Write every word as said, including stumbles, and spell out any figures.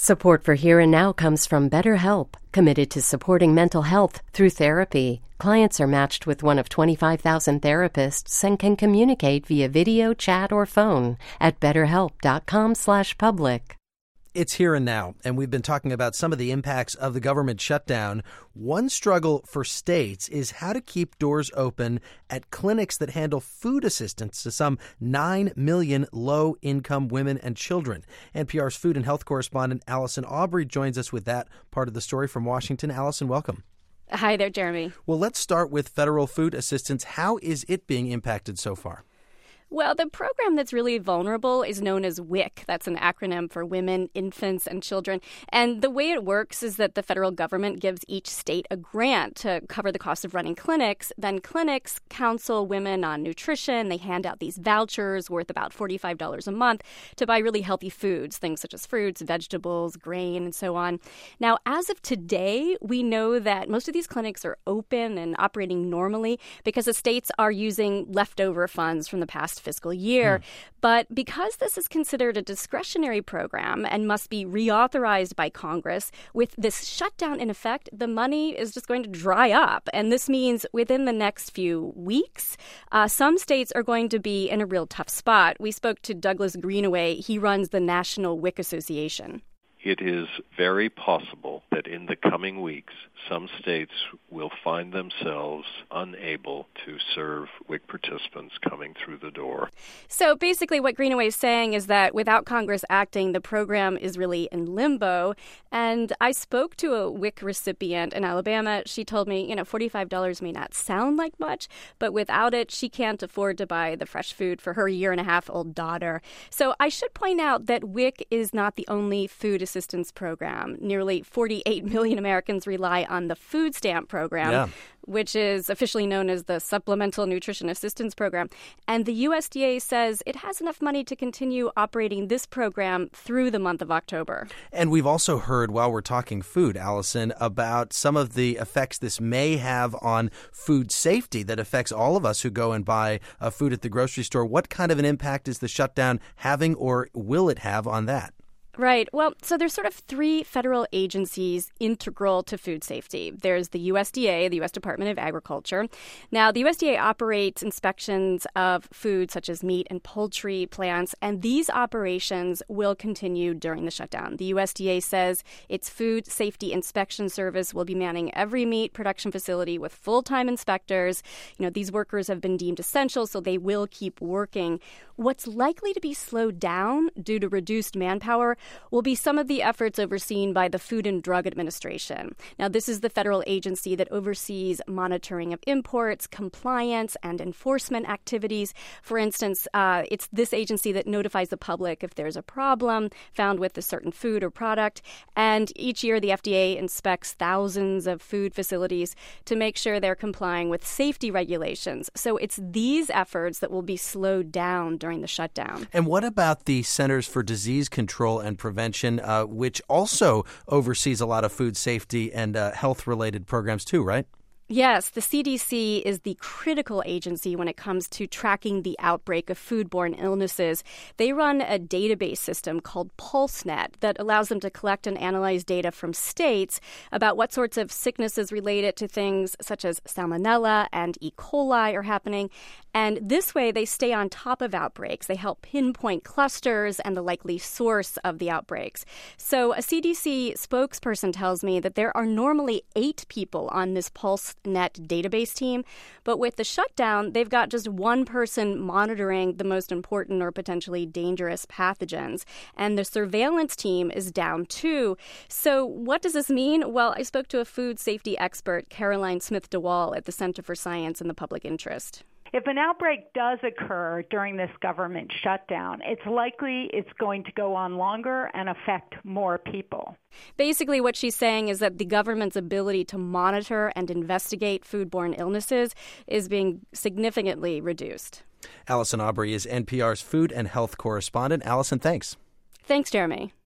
Support for Here and Now comes from BetterHelp, committed to supporting mental health through therapy. Clients are matched with one of twenty-five thousand therapists and can communicate via video, chat, or phone at betterhelp.com slash public. It's Here and Now, and we've been talking about some of the impacts of the government shutdown. One struggle for states is how to keep doors open at clinics that handle food assistance to some nine million low-income women and children. N P R's food and health correspondent Allison Aubrey joins us with that part of the story from Washington. Allison, welcome. Hi there, Jeremy. Well, let's start with federal food assistance. How is it being impacted so far? Well, the program that's really vulnerable is known as W I C. That's an acronym for Women, Infants, and Children. And the way it works is that the federal government gives each state a grant to cover the cost of running clinics. Then clinics counsel women on nutrition. They hand out these vouchers worth about forty-five dollars a month to buy really healthy foods, things such as fruits, vegetables, grain, and so on. Now, as of today, we know that most of these clinics are open and operating normally because the states are using leftover funds from the past fiscal year. Hmm. But because this is considered a discretionary program and must be reauthorized by Congress, with this shutdown in effect, the money is just going to dry up. And this means within the next few weeks, uh, some states are going to be in a real tough spot. We spoke to Douglas Greenaway. He runs the National W I C Association. It is very possible that in the coming weeks, some states will find themselves unable to serve W I C participants coming through the door. So basically what Greenaway is saying is that without Congress acting, the program is really in limbo. And I spoke to a W I C recipient in Alabama. She told me, you know, forty-five dollars may not sound like much, but without it, she can't afford to buy the fresh food for her year and a half old daughter. So I should point out that W I C is not the only food assistance program. Nearly forty-eight million Americans rely on the food stamp program, yeah. which is officially known as the Supplemental Nutrition Assistance Program. And the U S D A says it has enough money to continue operating this program through the month of October. And we've also heard, while we're talking food, Allison, about some of the effects this may have on food safety that affects all of us who go and buy uh, food at the grocery store. What kind of an impact is the shutdown having, or will it have on that? Right. Well, so there's sort of three federal agencies integral to food safety. There's the U S D A, the U S Department of Agriculture. Now, the U S D A operates inspections of food such as meat and poultry plants, and these operations will continue during the shutdown. The U S D A says its Food Safety Inspection Service will be manning every meat production facility with full-time inspectors. You know, these workers have been deemed essential, so they will keep working. What's likely to be slowed down due to reduced manpower will be some of the efforts overseen by the Food and Drug Administration. Now, this is the federal agency that oversees monitoring of imports, compliance, and enforcement activities. For instance, uh, it's this agency that notifies the public if there's a problem found with a certain food or product. And each year, the F D A inspects thousands of food facilities to make sure they're complying with safety regulations. So it's these efforts that will be slowed down during the shutdown. And what about the Centers for Disease Control and Prevention, uh, which also oversees a lot of food safety and uh, health-related programs too, right? Yes, the C D C is the critical agency when it comes to tracking the outbreak of foodborne illnesses. They run a database system called PulseNet that allows them to collect and analyze data from states about what sorts of sicknesses related to things such as Salmonella and E. coli are happening. And this way, they stay on top of outbreaks. They help pinpoint clusters and the likely source of the outbreaks. So a C D C spokesperson tells me that there are normally eight people on this PulseNet database team, but with the shutdown, they've got just one person monitoring the most important or potentially dangerous pathogens. And the surveillance team is down too. So what does this mean? Well, I spoke to a food safety expert, Caroline Smith-DeWall, at the Center for Science and the Public Interest. If an outbreak does occur during this government shutdown, it's likely it's going to go on longer and affect more people. Basically, what she's saying is that the government's ability to monitor and investigate foodborne illnesses is being significantly reduced. Allison Aubrey is N P R's food and health correspondent. Allison, thanks. Thanks, Jeremy.